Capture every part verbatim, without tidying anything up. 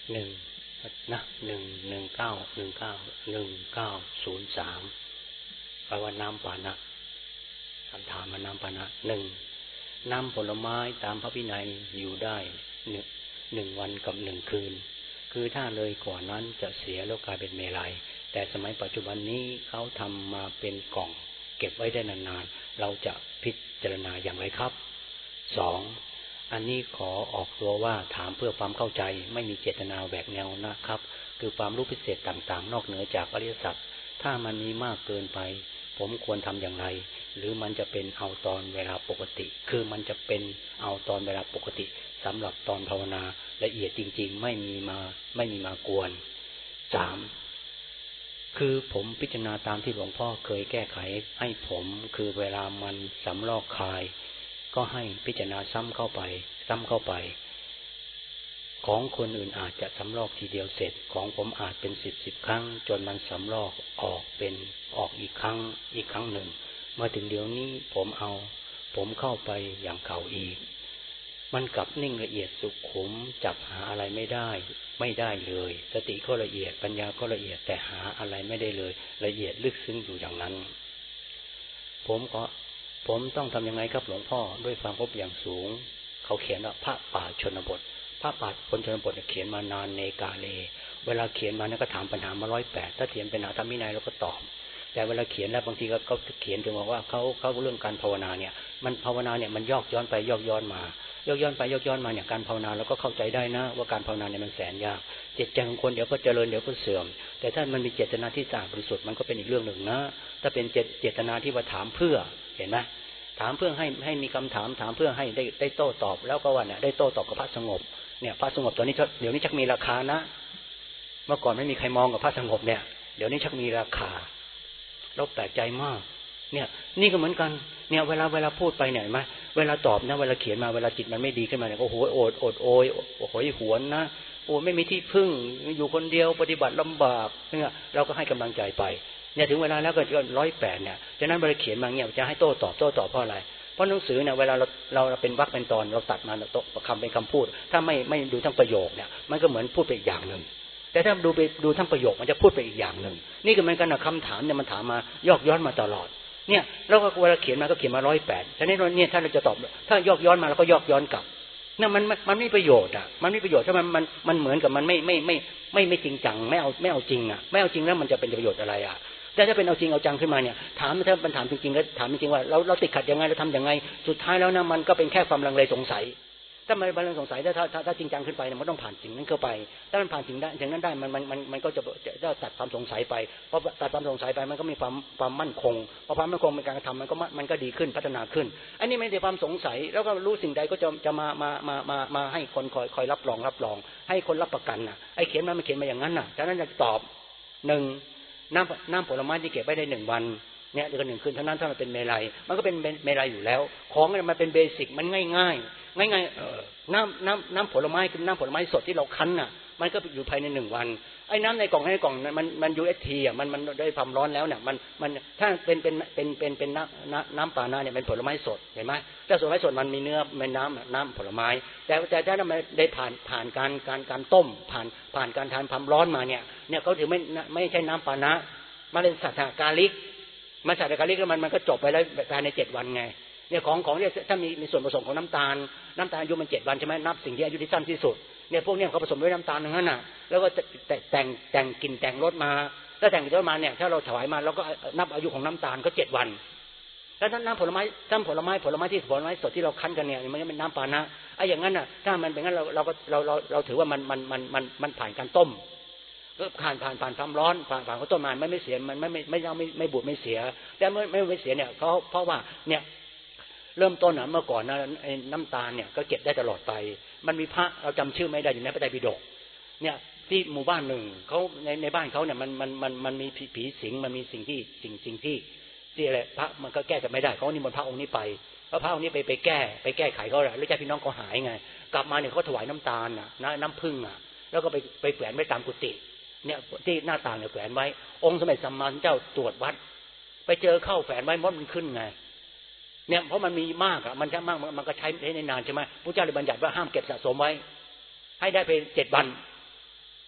หนึ่งนะหนึ่งหนึ่งเก้าหนึ่งเก้าหนึ่งเก้าศูนย์สามแปลว่าน้ำปานะคำถามมาน้ำปานะหนึ่งน้ำผลไม้ตามพระวินัยอยู่ได้หนึ่งหนึ่งวันกับหนึ่งคืนคือถ้าเลยก่อนนั้นจะเสียแล้วกลายเป็นเมลัยแต่สมัยปัจจุบันนี้เขาทำมาเป็นกล่องเก็บไว้ได้นานๆเราจะพิจารณาอย่างไรครับสองอันนี้ขอออกตัวว่าถามเพื่อความเข้าใจไม่มีเจตนาแหวกแนวนะครับคือความรู้พิเศษต่างๆนอกเหนือจากอริยสัจถ้ามันมีมากเกินไปผมควรทำอย่างไรหรือมันจะเป็นเอาตอนเวลาปกติคือมันจะเป็นเอาตอนเวลาปกติสำหรับตอนภาวนาละเอียดจริงๆไม่มีมาไม่มีมากวนสามคือผมพิจารณาตามที่หลวงพ่อเคยแก้ไขให้ผมคือเวลามันสำลอกคายก็ให้พิจารณาซ้ำเข้าไปซ้ำเข้าไปของคนอื่นอาจจะสำลอกทีเดียวเสร็จของผมอาจเป็นสิบสิบครั้งจนมันสำลอกออกเป็นออกอีกครั้งอีกครั้งหนึ่งมาถึงเดี๋ยวนี้ผมเอาผมเข้าไปอย่างเก่าอีกมันกลับนิ่งละเอียดสุขุมจับหาอะไรไม่ได้ไม่ได้เลยสติก็ละเอียดปัญญาก็ละเอียดแต่หาอะไรไม่ได้เลยละเอียดลึกซึ้งอยู่อย่างนั้นผมก็ผมต้องทำยังไงครับหลวงพ่อด้วยความพบอย่างสูงเขาเขียนว่าพระป่าชนบทพระป่าคนชนบทเขียนมานานในกาเลเวลาเขียนมาเนี่ยก็ถามปัญหามาร้อยแปดถ้าเขียนเป็นหาธรรมวินัยเราก็ตอบแต่เวลาเขียนแล้วบางทีก็เขาเขียนถึงบอกว่าเขาเขาเรื่องการภาวนาเนี่ยมันภาวนาเนี่ยมันยอกย้อนไปยอกย้อนมายกย้อนไปยกย้อนมาเนี่ยการภาวนาเราก็เข้าใจได้นะว่าการภาวนาเนี่ยมันแสนยากจิตใจของคนเดี๋ยวก็เจริญเดี๋ยวก็เสื่อมแต่ถ้ามันมีเจตนาที่สะอาดบริสุทธิ์มันก็เป็นอีกเรื่องหนึ่งนะถ้าเป็นเจตนาที่ว่าถามเพื่อเห็นไหมถามเพื่อให้ให้มีคำถามถามเพื่อให้ได้ได้โต้ตอบแล้วก็ว่าเนี่ยได้โต้ตอบกับพระสงบเนี่ยพระสงบตอนนี้เดี๋ยวนี้ชักมีราคานะเมื่อก่อนไม่มีใครมองกับพระสงบเนี่ยเดี๋ยวนี้ชักมีราคาเราแปลกใจมากเนี่ยนี่ก็เหมือนกันเนี่ยเวลาเวลาพูดไปเนี่ยเห็นไหมเวลาตอบนะเวลาเขียนมาเวลาจิตมันไม่ดีขึ้นมาเนี่ยโอ้โหโอดโอดโอยโอ้โหหวนนะโอ้ไม่มีที่พึ่งอยู่คนเดียวปฏิบัติลำบากเนี่ยเราก็ให้กำลังใจไปเนี่ยถึงเวลาแล้วก็ร้อยแปดเนี่ยฉะนั้นเวลาเขียนมาเนี่ยจะให้โต้ตอบโต้ตอบเพราะอะไรเพราะหนังสือเนี่ยเวลาเราเราเป็นวรรคเป็นตอนเราตัดมาโต้คำเป็นคำพูดถ้าไม่ไม่ดูทั้งประโยคเนี่ยมันก็เหมือนพูดไปอีกอย่างหนึ่งแต่ถ้าดูไปดูทั้งประโยคมันจะพูดไปอีกอย่างหนึ่งนี่ก็เหมือนกันนะคำถามเนี่ยมันถามมายอกย้อนมาตลอดเนี่ยแล้วก็เวลาเขียนมาก็เขียนมาร้อยแปดฉะนั้นเนี่ยถ้าเราจะตอบถ้ายอกย้อนมาแล้วก็ยอกย้อนกลับนั่นมันมันไม่ประโยชน์อ่ะมันไม่ประโยชน์ถ้ามันมันมันเหมือนกับมันไม่ไม่ไม่ไม่ไม่จริงจังไม่เอาไม่เอาจริงอ่ะไม่เอาจริงแล้วมันจะเป็นประโยชน์อะไรอ่ะแต่ถ้าเป็นเอาจริงเอาจังขึ้นมาเนี่ยถามถ้ามันถามจริงๆแล้วถามจริงๆว่าเราเราติดขัดยังไงเราทำยังไงสุดท้ายแล้วนะมันก็เป็นแค่ความลังเลสงสัยถ้ามันบังเอิญสงสัยถ้าถ้าถ้าจริงจังขึ้นไปเนี่ยมันต้องผ่านสิ่งนั้นเข้าไปถ้ามันผ่านสิ่งนั้นสิ่งนั้นได้มันมันมันมันก็จะจะตัดความสงสัยไปเพราะตัดความสงสัยไปมันก็มีความความมั่นคงพอความมั่นคงในการกระทำมันก็มันก็ดีขึ้นพัฒนาขึ้นอันนี้ไม่ได้ความสงสัยแล้วก็รู้สิ่งใดก็จะจะมามามามามาให้คนคอยคอยรับรองรับรองให้คนรับประกันน่ะไอ้เขียนมาไม่เขียนมาอย่างนั้นน่ะฉะนั้นจะตอบหนึ่งน้ำน้ำผลไม้ที่เก็บไว้ได้หนึ่งวันเนี่ยเดือนหนึ่งคืนเท่านั้นถ้ามันเป็นเมลัยมันก็เป็นเมลัยอยู่แล้วของมันเป็นเบสิกมันง่ายง่ายง่ายๆน้ำน้ำน้ำผลไม้คือน้ำผลไม้สดที่เราคั้นน่ะมันก็อยู่ภายในหนึ่งวันไอ้น้ำในกล่องในกล่องมันมัน ยู เอส ที อ่ะมันมันได้ความร้อนแล้วเนี่ยมันมันถ้าเป็นเป็นเป็นเป็นเป็นน้ำน้ำปานะเนี่ยเป็นผลไม้สดเห็นไหมถ้าผลไม้สดมันมีเนื้อเป็นน้ำน้ำผลไม้แต่แต่ถ้ามันได้ผ่านผ่านการการการต้มผ่านผ่านการทานความร้อนมาเนี่ยเนี่ยเขาถือไม่ไม่ใช่น้ำปานะมันเป็นสัตว์กาลิกมาสัตว์กาลิกแล้วมันมันก็จบไปแล้วภายในเจ็ดวันไงเนี่ยของของเนี่ยถ้ามีมีส่วนผสมของน้ำตาลน้ำตาลอายุมันเจ็ดวันใช่ไหมนับสิ่งที่อายุที่สั้นที่สุดเนี่ยพวกนี้เขาผสมด้วยน้ำตาลทั้งนั้นน่ะแล้วก็แต่แต่งแต่งกลิ่นแต่งรสมาถ้าแต่งกลิ่นรสมาเนี่ยถ้าเราถวายมาเราก็นับอายุของน้ำตาลก็เจ็ดวันแล้วถ้าน้ำผลไม้น้ำผลไม้ผลไม้ที่ผลไม้สดที่เราคั้นกันเนี่ยมันก็เป็นน้ำปานะไอ้อย่างนั้นน่ะถ้ามันเป็นงั้นเราเราก็เราเราเราถือว่ามันมันมันมันมันผ่านการต้มก็ผ่านผ่านผ่านความร้อนผ่านผ่านเขาต้มมาไม่ไม่เสียมันไม่ไม่ไม่ไม่ไม่บูดไม่เสียแต่ไม่ไม่ไม่เสียเนี่ยเขาเพราะว่าเนี่ยเริ่มต้นนะเมื่อก่อนนะน้ำตาลเนี่ยก็เก็บได้ตลอดไปมันมีพระเราจำชื่อไม่ได้อยู่ในพระไตรปิฎกเนี่ยที่หมู่บ้านหนึ่งเขาในในบ้านเขาเนี่ยมันมันมันมันมีผีสิงมันมีสิ่งที่สิ่งสิ่งที่ที่อะไรพระมันก็แก้กันไม่ได้เขานิมนต์พระองค์นี้ไปเพราะพระองค์นี้ไปไปแก้ไปแก้ไขเขาแหละแล้วญาติพี่น้องเขาหายไงกลับมาเนี่ยเขาถวายน้ำตาลน่ะน้ำผึ้งอ่ะแล้วก็ไปไปแขวนไว้ตามกุฏิเนี่ยที่หน้าต่างเนี่ยแขวนไว้องค์สมเด็จสัมมาสัมพุทธเจ้าตรวจวัดไปเจอเข้าแขวนไว้มดมันขึ้นไงเนี่ยเพราะมันมีมากอ่ะมันจะมากมันก็ใช้ได้นานใช่ไหมพระเจ้าเลยบัญญัติว่าห้ามเก็บสะสมไว้ให้ได้ไปเจ็ดวัน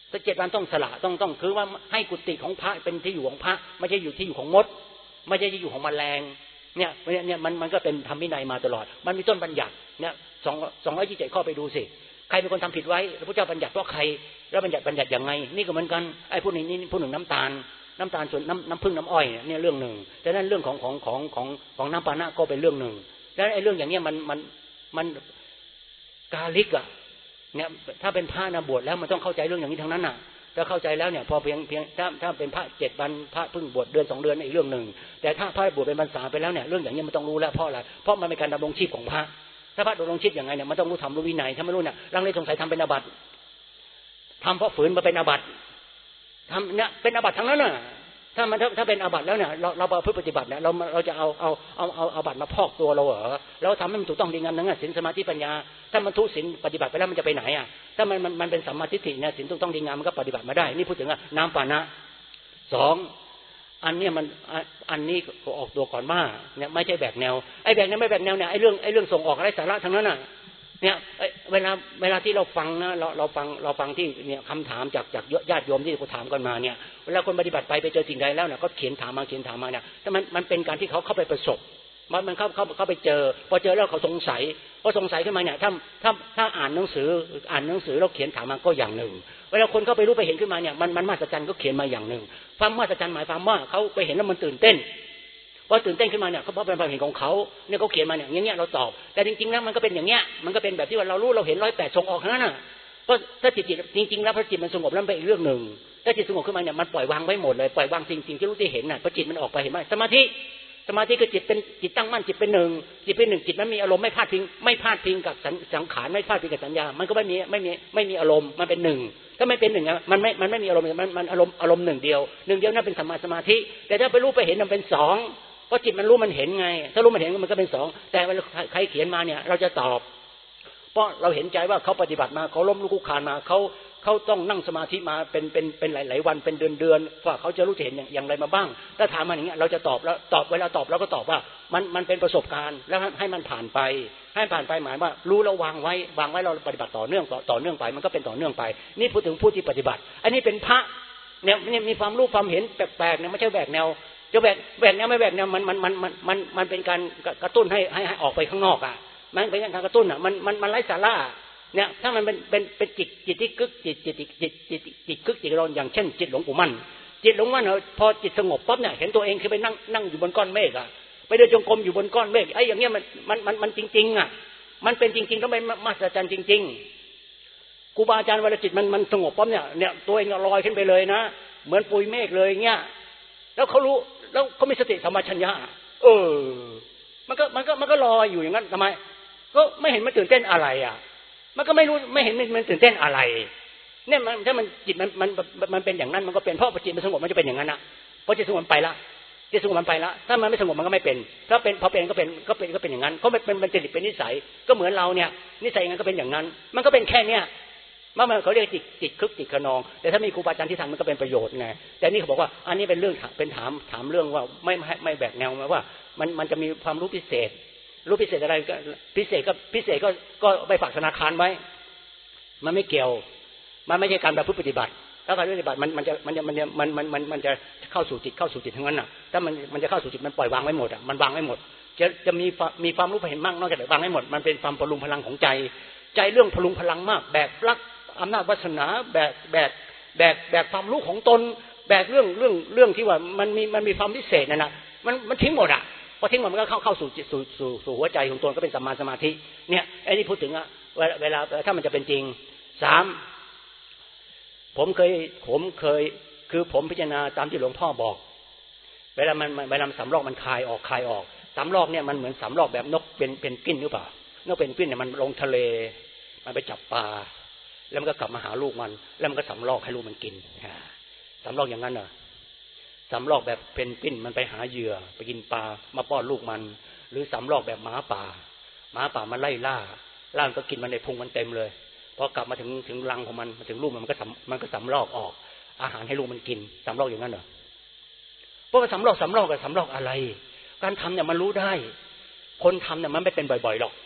แต่เจ็ดวันต้องสละต้องต้องคือว่าให้กุฏิของพระเป็นที่อยู่ของพระไม่ใช่อยู่ที่อยู่ของมดไม่ใช่ที่อยู่ของแมลงเนี่ยเนี่ยมันมันก็เป็นธรรมวินัยมาตลอดมันมีต้นบัญญัติเนี่ยสองสองร้อยยี่สิบเจ็ดข้อไปดูสิใครเป็นคนทำผิดไว้พระพุทธเจ้าบัญญัติว่าใครแล้วบัญญัติบัญญัติยังไงนี่ก็เหมือนกันไอ้ผู้นี้นี่ผู้หนึ่งน้ำตาลน้ำตาลส่วนน้ำน้ำผึ้งน้ำอ้อยเนี่ยเรื่องหนึ่งแต่นั้นเรื่องของของของของของน้ำปานะก็เป็นเรื่องหนึ่งแล้วไอ้เรื่องอย่างเนี้ยมันมันมันกาลิกอ่ะเนี่ยถ้าเป็นพระนะบวชแล้วมันต้องเข้าใจเรื่องอย่างนี้ทั้งนั้นน่ะถ้าเข้าใจแล้วเนี่ยพอเพียงเพียงถ้าถ้าเป็นพระเจ็ดวันพระเพิ่งบวชเดือนสองเดือนอีกเรื่องหนึ่งแต่ถ้าพระบวชเป็นพรรษาไปแล้วเนี่ยเรื่องอย่างนี้มันต้องรู้แล้วเพราะอะไรเพราะมันเป็นการดำรงชีพของพระถ้าพระดำรงชีพอย่างไงเนี่ยมันต้องรู้ธรรมรู้วินัยถ้าไม่รู้เนี่ยลังเลสงสัยทำเป็นอาบัติทำเพราะฝืนมาเป็นอาบัติทำเนี่ยเป็นอาบัติทั้งนั้นน่ะถ้ามันถ้าถ้าเป็นอาบัติแล้วเนี่ยเราเราประพฤติปฏิบัติเนี่ยเราเราจะเอาเอาเอาเอาอาบัติมาพอกตัวเราเหรอแล้วทำให้มันถูกต้องดีงามนั่นไงศีลสมาธิปัญญาถ้ามันทุศีลปฏิบัติไปแล้วมันจะไปไหนอ่ะถ้ามันมันมันเป็นสัมมาทิฏฐิเนี่ยศีลถูกต้องดีงามมันก็ปฏิบัติมาได้นี่พูดถึงว่าน้ำปานะสองอันเนี้ยมันอันนี้ออกตัวก่อนมาเนี่ยไม่ใช่แบกแนวไอ้แบกแนวไม่แบกแนวเนี่ยไอ้เรื่องไอ้เรื่องส่งออกอะไรสาระทั้งนั้นน่ะเนี่ยเวลาเวลาที่เราฟังนะเราเราฟังเราฟังที่เนี่ยคำถามจากจากญาติโยมที่เขาถามกันมาเนี่ยเวลาคนปฏิบัติไปไปเจอสิ่งใดแล้วเนี่ยก็เขียนถามมาเขียนถามมาเนี่ยแต่มันมันเป็นการที่เขาเข้าไปประสบมันมันเข้าเข้าเข้าไปเจอพอเจอแล้วเขาสงสัยพอสงสัยขึ้นมาเนี่ยถ้าถ้าถ้าอ่านหนังสืออ่านหนังสือแล้วเขียนถามมาก็อย่างหนึ่งเวลาคนเข้าไปรู้ไปเห็นขึ้นมาเนี่ยมันมันมหัศจรรย์ก็เขียนมาอย่างหนึ่งความมหัศจรรย์หมายความว่าเขาไปเห็นแล้วมันตื่นเต้นพอตื่นเต้นขึ้นมาเนี่ยเขาเพราะเป็นความเห็นของเขาเนี่ยเขาเขียนมาเนี่ยอย่างเงี้ยเราตอบแต่จริงๆแล้วมันก็เป็นอย่างเงี้ยมันก็เป็นแบบที่ว่าเรารู้เราเห็นร้อยแปดส่งออกนั้นน่ะเพราะถ้าจิตจิตจริงๆแล้วพอจิตมันสงบแล้วเป็นอีกเรื่องหนึ่งถ้าจิตสงบขึ้นมาเนี่ยมันปล่อยวางไว้หมดเลยปล่อยวางสิ่งๆที่รู้ที่เห็นน่ะพอจิตมันออกไปเห็นไหมสมาธิสมาธิคือจิตเป็นจิตตั้งมั่นจิตเป็นหนึ่งจิตเป็นหนึ่งจิตมันมีอารมณ์ไม่พลาดพิงไม่พลาดพิงกับสังขารไม่พลาดพิงกับสัญญามันก็ไม่มีไม่มีไม่มีอารมณ์มันเป็นหนึ่งถ้าไม่เป็นหนึ่งอ่ะมันไม่มันไม่มีอารมณ์มันมันอารมณ์อารมณ์หนึ่งเดียวหนึ่งเดียวนั่นเป็นสัมมาสมาธิแต่ถ้าไปรู้ไปเห็นมันเป็นสองเพราะจิตมันรู้มันเห็นไงถ้ารู้มันเห็นมันก็เป็นสองแต่เวลาใครเขียนมาเนี่ยเราจะตอบเพราะเราเห็นใจว่าเขาปฏิบัติมาเขาล้มลุกคลุกคลานมาเขาเขาต้องนั่งสมาธิมาเป็นเป็นเป็นหลายๆวันเป็นเดือนเดือนว่าเขาจะรู้จะเห็นอย่างอย่างไรมาบ้างถ้าถามมาอย่างเงี้ยเราจะตอบแล้วตอบเวลาตอบเราก็ตอบว่ามันมันเป็นประสบการณ์แล้วให้มันผ่านไปให้ผ่านไปหมายว่ารู้แล้ววางไว้วางไว้เราปฏิบัติต่อเนื่องต่อเนื่องไปมันก็เป็นต่อเนื่องไปนี่พูดถึงผู้ที่ปฏิบัติอันนี้เป็นพระเนี่ยนี่มีความรู้ความเห็นแปลกๆเนี่ยไม่ใช่แบกแนวจะแบกแบกแนวไม่แบกแนวมันมันมันมันมันมันเป็นการกระตุ้นให้ให้ให้ออกไปข้างนอกอ่ะมันเป็นการกระตุ้นอ่ะมันมันมันไร้สาระเนี่ยถ้ามันเป็นเป็นเป็นจิตจิตที่กึกจิตจิตจิตจิตจิตกึกจิตร้อนอย่างเช่นจิตหลวงปู่มั่นจิตหลวงมั่นพอจิตสงบปั๊บเนี่ยเห็นตัวเองคือไปนั่งนั่งอยู่บนก้อนเมฆอ่ะไปเดินจงกรมอยู่บนก้อนเมฆไอ้อย่างเงี้ยมันมันมันมันจริงๆอ่ะมันเป็นจริงๆต้องเป็นมหัศจรรย์จริงๆครูบาอาจารย์เวลาจิตมันมันสงบปั๊บเนี่ยเนี่ยตัวเองลอยขึ้นไปเลยนะเหมือนปุยเมฆเลยเงี้ยแล้วเขารู้แล้วเขามีสติสัมปชัญญะเออมันก็มันก็มันก็ลอยอยู่อย่างนั้นทำไมก็ไม่เห็นมันตื่นเต้นอะไรอ่ะมันก็ไม่รู้ไม่เห็นมันตื่นเต้นอะไรเนี่ยมันถ้ามันจิตมันมันมันเป็นอย่างนั้นมันก็เป็นเพราะจิตมันสงบมันจะเป็นอย่างนั้นอ่ะพอจิตสงบไปละจิตสงบมันไปละถ้ามันไม่สงบมันก็ไม่เป็นถ้าเป็นพอเป็นก็เป็นก็เป็นก็เป็นอย่างนั้นเพราะมันเป็นมันจิตเป็นนิสัยก็เหมือนเราเนี่ยนิสัยอย่างนั้นก็เป็นอย่างนั้นมันก็เป็นแค่เนี้ยมันมันเขาเรียกจิตจิตคึกจิตขนองแต่ถ้ามีครูบาอาจารย์ที่ทำมันก็เป็นประโยชน์ไงแต่นี่เขาบอกว่าอันนี้เป็นเรื่องเป็นถามถามเรื่องว่าไม่ไม่ไม่แบกแนวมาว่ามันมันจะมีความรู้พิเศษรู้พิเศษอะไรก็พิเศษก็พิเศษก็ก็ไปฝากธนาคารไว้มันไม่เกี่ยวมันไม่ใช่การแบบปฏิบัติแล้วการปฏิบัติมันมันจะมันจะมันจะมันมันมันมันจะเข้าสู่จิตเข้าสู่จิตทั้งนั้นน่ะถ้ามันมันจะเข้าสู่จิตมันปล่อยวางไว้หมดอ่ะมันวางไว้หมดจะจะมีมีความรู้เห็นมากนอกจากวางไว้หมดมันเป็นความพลุงพลังของใจใจเรื่องพลุงพลังมากแบกรักอำนาจวาสนาแบกแบกแบกแบกความรู้ของตนแบกเรื่องเรื่องเรื่องที่ว่ามันมีมันมีความพิเศษนั่นน่ะมันมันทิ้งหมดอ่ะพอทิ้งหมดมันก็เข้าเข้าสู่สู่สู่สู่หัวใจของตนก็เป็นสัมมาสมาธิเนี่ยไอ้นี่พูดถึงอ่ะเวลาถ้ามันจะเป็นจริงสามผมเคยผมเคยคือผมพิจารณาตามที่หลวงพ่อบอกเวลามันเวลาสำรอกมันคลายออกคลายออกสำรอกเนี่ยมันเหมือนสำรอกแบบนกเป็นเป็นกิ้นหรือเปล่านกเป็นกิ้นเนี่ยมันลงทะเลมันไปจับปลาแล้วมันก็กลับมาหาลูกมันแล้วมันก็สำรอกให้ลูกมันกินสำรอกอย่างนั้นเหรอสำรอกแบบเป็นกิ้นมันไปหาเหยื่อไปกินปลามาป้อนลูกมันหรือสำรอกแบบหมาป่าหมาป่ามันไล่ล่าล่ามันก็กินมันในพุงมันเต็มเลยพอกลับมาถึงถึงรังของมันมาถึงลูกมันมันก็สำมันก็สำรอกออกอาหารให้ลูกมันกินสำรอกอย่างนั้นเหรอเพราะว่าสำรอกสำรอกกับสำรอกอะไรการทำเนี่ยมันรู้ได้คนทำเนี่ยมันไม่เป็นบ่อยๆหรอกค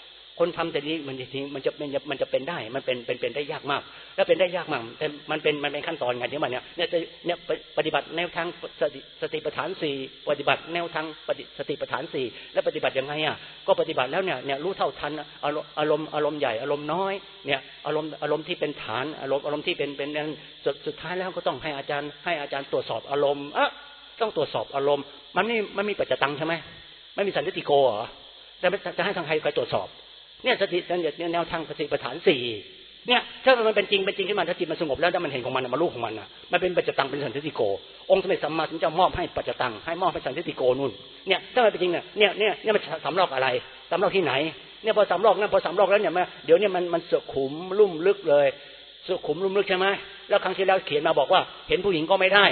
คนทำแต่นี้มันจริงมันจะมันจะมันจะเป็นได้มันเป็นเป็นเป็นได้ยากมากแล้วเป็นได้ยากมากแต่มันเป็นมันเป็นขั้นตอนไงที่มันเนี่ยเนี่ยเนี่ยปฏิบัติแนวทางสติสติปัฏฐานสี่ปฏิบัติแนวทางปฏิสติปัฏฐานสี่แล้วปฏิบัติยังไงอ่ะก็ปฏิบัติแล้วเนี่ยเนี่ยรู้เท่าทันอารมณ์อารมณ์อารมณ์ใหญ่อารมณ์น้อยเนี่ยอารมณ์อารมณ์ที่เป็นฐานอารมณ์อารมณ์ที่เป็นเป็นสุดสุดท้ายแล้วก็ต้องให้อาจารย์ให้อาจารย์ตรวจสอบอารมณ์อ่ะต้องตรวจสอบอารมณ์มันไม่มันมีปัจจตังใช่ไหมไม่มีสันติโกเหรอจะจะให้ทางใครใครตรวจสอบเนี่ยสติเนี่ยแนวทางสติปัฏฐานสี่เนี่ยถ้ามันเป็นจริงเป็นจริงขึ้นมาถ้าจิตมันสงบแล้วถ้ามันเห็นของมันมันรู้ของมันอ่ะมันเป็นปัจจตังเป็นสันติโกองค์สมเด็จสัมมาสัมพุทธเจ้ามอบให้ปัจจตังให้มอบให้สันติโกนู่นเนี่ยถ้ามันเป็นจริงเนี่ยเนี่ยเนี่ยเนี่ยมันสำรอกอะไรสำรอกที่ไหนเนี่ยพอสำรอกนั่นพอสำรอกแล้วเนี่ยมาเดี๋ยวเนี่ยมันมันสุขุมลุ่มลึกเลยสุขุมลุ่มลึกใช่ไหมแล้วครั้งที่แล้วเขียนมาบอกว่าเห็นผู้หญิงก็ไม่ได้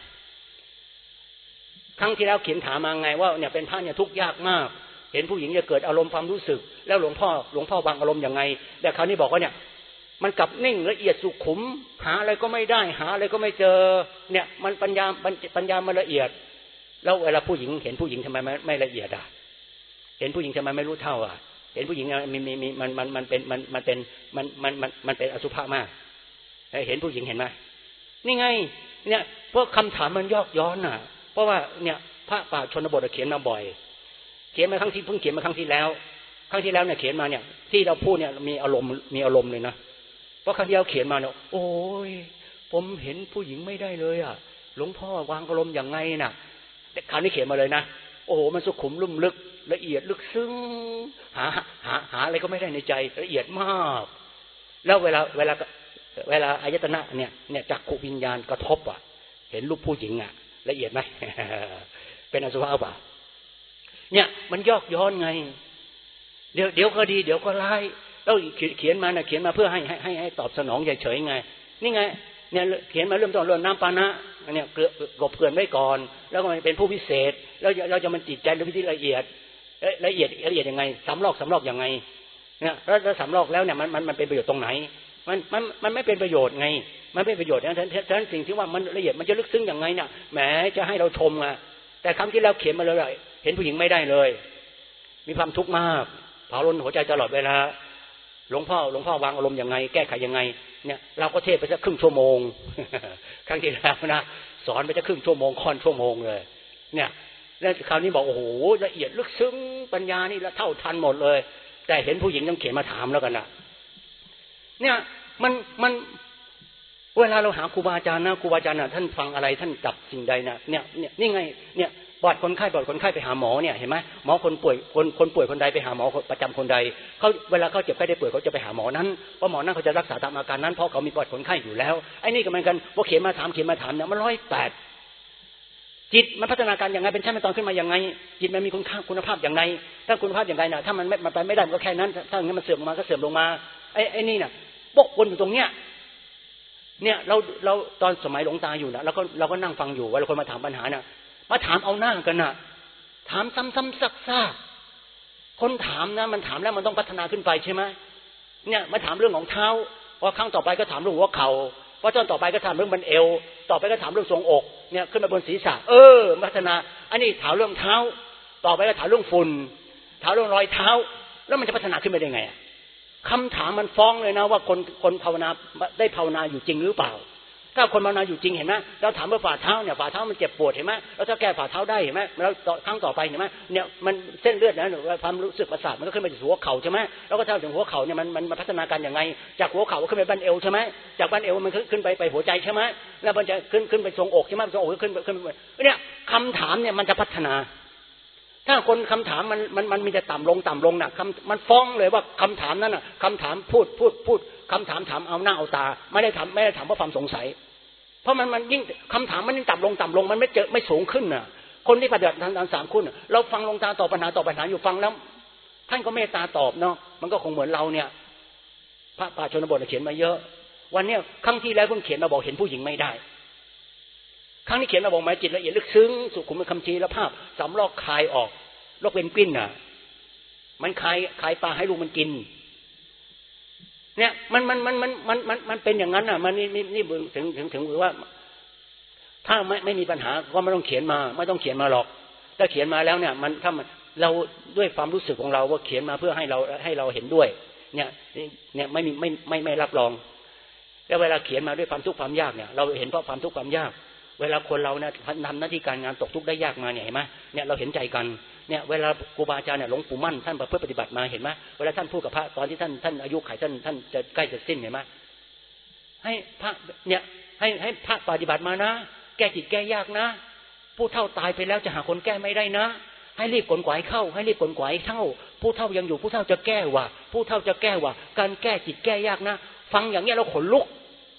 ครั้งที่แล้วเขียนถามมาไงว่าเนี่ยเป็นพระเนี่ยทุกข์ยากมากเห็นผู้หญิงจะเกิดอารมณ์ความรู้สึกแล้วหลวงพ่อหลวงพ่อวางอารมณ์ยังไงแต่คราวนี้บอกว่าเนี่ยมันกลับนิ่งละเอียดสุขุมหาอะไรก็ไม่ได้หาอะไรก็ไม่เจอเนี่ยมันปัญญาปัญญามันละเอียดแล้วเวลาผู้หญิงเห็นผู้หญิงทำไมไม่ไม่ละเอียดอ่ะเห็นผู้หญิงทำไมไม่รู้เท่าอ่ะเห็นผู้หญิงมีมีมีมันมันมันเป็นมันมันเป็นมันมันมันมันเป็นอสุภะมากเห็นผู้หญิงเห็นไหมนี่ไงเนี่ยเพราะคำถามมันยอกย้อนอ่ะเพราะว่าเนี่ยพระป่าชนบทเขียนมาบ่อยเขียนมาครั้งที่เพิ่งเขียนมาครั้งที่แล้วครั้งที่แล้วเนี่ยเขียนมาเนี่ยที่เราพูดเนี่ยมีอารมณ์มีอารมณ์เลยนะเพราะครั้งที่แล้วเขียนมาเนี่ยโอ้ยผมเห็นผู้หญิงไม่ได้เลยอ่ะหลวงพ่อวางอารมณ์อย่างไงน่ะแต่คราวนี้เขียนมาเลยนะโอ้โหมันสุขุมลุ่มลึกละเอียดลึกซึ้งหาหาหาอะไรก็ไม่ได้ในใจละเอียดมากแล้วเวลาเวลาเวลาอายตนะเนี่ยเนี่ยจักขุวิญญาณกระทบอ่ะเห็นรูปผู้หญิงอ่ะละเอียดไหม เป็นอสุภะเปล่าเนี่ยมันยอกย้อนไงเดี๋ยวเดี๋ยวก็ดีเดี๋ยวก็ร้ายแล้วเขียนมาเนี่ยเขียนมาเพื่อให้ให้ให้ตอบสนองเฉยๆไงนี่ไงเนี่ยเขียนมาเริ่มต้นเรื่องน้ำปานะเนี่ยเกลือกบเกลื่อนไว้ก่อนแล้วก็มันเป็นผู้พิเศษแล้วเราจะมันจิตใจหรือวิธีละเอียดละเอียดละเอียดยังไงสำลอกสำลอกยังไงเนี่ยแล้วสำลอกแล้วเนี่ยมันมันมันเป็นประโยชน์ตรงไหนมันมันมันไม่เป็นประโยชน์ไงมันไม่เป็นประโยชน์นะฉะนั้นสิ่งที่ว่ามันละเอียดมันจะลึกซึ้งยังไงเนี่ยแหมจะให้เราชมอะแต่คำที่เราเขียนมาเลยเห็นผู้หญิงไม่ได้เลยมีความทุกข์มากเผาล้นหัวใจตลอดเวลาหลวงพ่อหลวงพ่อวางอารมณ์ยังไงแก้ไขยังไงเนี่ยเราก็เทศไปสักครึ่งชั่วโมง ครั้งที่แล้วนะสอนไปสักครึ่งชั่วโมงค่อนชั่วโมงเลยเนี่ยแล้วคราวนี้บอกโอ้โหละเอียดลึกซึ้งปัญญานี่ละเท่าทันหมดเลยแต่เห็นผู้หญิงต้องเขียนมาถามแล้วกันนะเนี่ยมันมันเวลาเราหาครูบาอาจารย์นะครูบาอาจารย์นะท่านฟังอะไรท่านจับสิ่งใดนะเนี่ยเนี่ยนี่ไงเนี่ยปอดคนไข้ปอดคนไข้ไปหาหมอเนี่ยเห็นไหมหมอคนป่วยคนคนป่วยคนใดไปหาหมอประจำคนใดเขาเวลาเขาเจ็บไข้ได้ป่วยเขาจะไปหาหมอนั้นเพราะหมอนั้นเขาจะรักษาตามอาการนั้นเพราะเขามีปอดคนไข้อยู่แล้วไอ้นี่ก็เหมือนกันพอเขียนมาถามเขียนมาถามเนี่ยมันร้อยแปดจิตมันพัฒนาการอย่างไงเป็นชั้นเป็นตอนขึ้นมาอย่างไงจิตมันมีคุณค่าคุณภาพอย่างไรถ้าคุณภาพอย่างไรนะถ้ามันไม่มันไปไม่ได้มันก็แค่นั้นถ้าอย่างนี้มันเสื่อมลงมาก็เสื่อมลงมาไอ้ไอ้นี่น่ะบกวนอยู่ตรงเนี้ยเนี่ยเราเราตอนสมัยหลวงตาอยู่นะเราก็เราก็นั่งฟังอยู่เวลาคนมาถามปัญหาน่ะมาถามเอาหน้ากันน่ะถามซ้ำๆซักๆคนถามนะมันถามแล้วมันต้องพัฒนาขึ้นไปใช่ไหมเนี่ยมาถามเรื่องของเท้าพอครั้งต่อไปก็ถามเรื่องหัวเข่าพอตอนต่อไปก็ถามเรื่องบันเอวต่อไปก็ถามเรื่องทรงอกเนี่ยขึ้นมาบนศีรษะเออพัฒนาอันนี้ถามเรื่องเท้าต่อไปก็ถามเรื่องฝุ่นถามเรื่องรอยเท้าแล้วมันจะพัฒนาขึ้นไปได้ไงคำถามมันฟ้องเลยนะว่าคนคนภาวนาได้ภาวนาอยู่จริงหรือเปล่าถ้าคนภาวนาอยู่จริงเห็นไหมเราถามว่าฝ่าเท้าเนี่ยฝ่าเท้ามันเจ็บปวดเห็นไหมแล้วถ้าแก้ฝ่าเท้าได้เห็นไหมแล้วครั้งต่อไปเห็นไหมเนี่ยมันเส้นเลือดนะหรือว่าความรู้สึกประสาทมันก็ขึ้นไปถึงหัวเข่าใช่ไหมแล้วก็ถ้าถึงหัวเข่าเนี่ยมันมันพัฒนาการอย่างไงจากหัวเข่าก็ขึ้นไปบั้นเอวใช่ไหมจากบั้นเอวมันขึ้นไปไปหัวใจใช่ไหมแล้วมันจะขึ้นขึ้นไปทรงอกใช่ไหมทรงอกขึ้นขึ้นเนี่ยคำถามเนี่ยมันจะพัฒนาถ้าคนคำถามมันมันมันมีแต่ต่ำลงต่ำลงน่ะคำมันฟ้องเลยว่าคำถามนั้นน่ะคำถามพูดพูดพูดคำถามถามเอาหน้าเอาตาไม่ได้ถามไม่ได้ถามเพราะความสงสัยเพราะมันมันยิ่งคำถามมันยิ่งต่ำลงต่ำลงมันไม่เจอไม่สูงขึ้นน่ะคนที่ปฏิบัติทางสามคุณเราฟังลงตาตอบปัญหาตอบปัญหาอยู่ฟังแล้วท่านก็เมตตาตอบเนาะมันก็คงเหมือนเราเนี่ยพระป่าชนบทเขียนมาเยอะวันเนี้ยครั้งที่แล้วเพิ่งเขียนมาบอกเห็นผู้หญิงไม่ได้ครั้งนี้เขียนมาบอกหมายจิตละเอียดลึกซึ้งสุขุมเป็นคำชี้และภาพสำลอกคายออกโรคเป็นกลิ้นน่ะมันคายคายปลาให้ลูกมันกินเนี่ยมันมันมันมันมันมันมันเป็นอย่างนั้นน่ะมันนี่นี่นี่ถึงถึงถึงว่าถ้าไม่ไม่มีปัญหาก็ไม่ต้องเขียนมาไม่ต้องเขียนมาหรอกถ้าเขียนมาแล้วเนี่ยมันถ้ามันเราด้วยความรู้สึกของเราว่าเขียนมาเพื่อให้เราให้เราเห็นด้วยเนี่ยเนี่ยไม่มีไม่ไม่ไม่รับรองแล้วเวลาเขียนมาด้วยความทุกข์ความยากเนี่ยเราเห็นเพราะความทุกข์ความยากเวลาคนเราเนี่ยทำหน้าที่การงานตกทุกข์ได้ยากมาเนี่ยเห็นไหมเนี่ยเราเห็นใจกันเนี่ยเวลาครูบาอาจารย์เนี่ยหลวงปู่มั่นท่านประพฤติปฏิบัติมาเห็นไหมเวลาท่านพูดกับพระตอนที่ท่านท่านอายุไขท่านท่านจะใกล้จะสิ้นเห็นไหมให้พระเนี่ยให้ให้พระปฏิบัติมานะแก้จิตแก้ยากนะผู้เฒ่าตายไปแล้วจะหาคนแก้ไม่ได้นะให้รีบขนขวายเข้าให้รีบขนขวายเท่าผู้เฒ่ายังอยู่ผู้เฒ่าจะแก้ว่ะผู้เฒ่าจะแก้ว่ะการแก้จิตแก้ยากนะฟังอย่างเงี้ยเราขนลุก